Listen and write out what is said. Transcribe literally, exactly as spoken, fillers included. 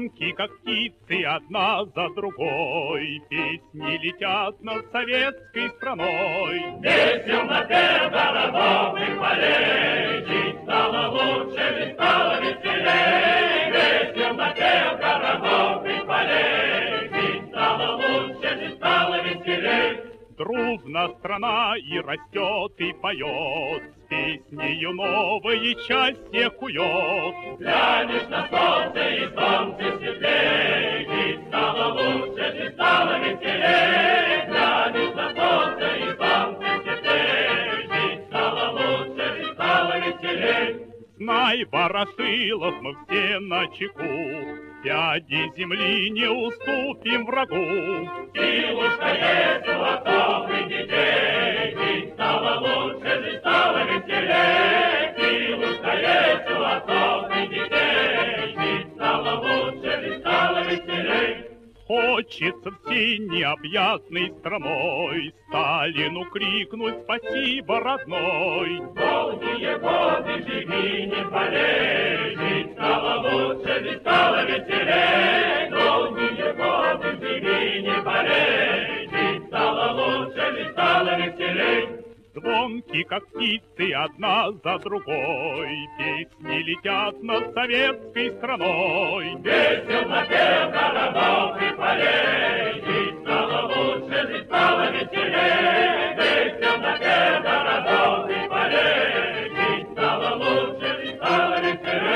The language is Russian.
Звонки, как птицы, одна за другой, песни летят над советской страной. Весел напев городов и полей, жить стало лучше, жить стало веселей. Весел напев городов и полей, жить стало лучше, жить стало веселей. Дружна страна и растет, и поет, с песнею новое счастье кует. Глянешь на солнце, и солнце светлей, жить стало лучше, жить стало веселей. Глянешь на солнце, и солнце светлей, жить стало лучше, жить стало веселей. Знай, Ворошилов, мы все начеку, пяди земли не уступим врагу. Силушка есть у отцов и детей, жить стало лучше, жить стало веселей. Силушка есть у отцов и детей, жить стало лучше, жить стало веселей. Хочется всей необъятной страной Сталину крикнуть спасибо, родной. Долгие годы живи, не болей, жить стало лучше, жить стало веселей. Долгие годы живи, не болей, жить стало лучше, жить стало веселей. Звонки, как птицы, одна за другой, песни летят над советской страной. Весел напев городов и полей, жить стало лучше, жить стало веселей. Весел напев городов и полей, жить стало лучше, жить стало веселей.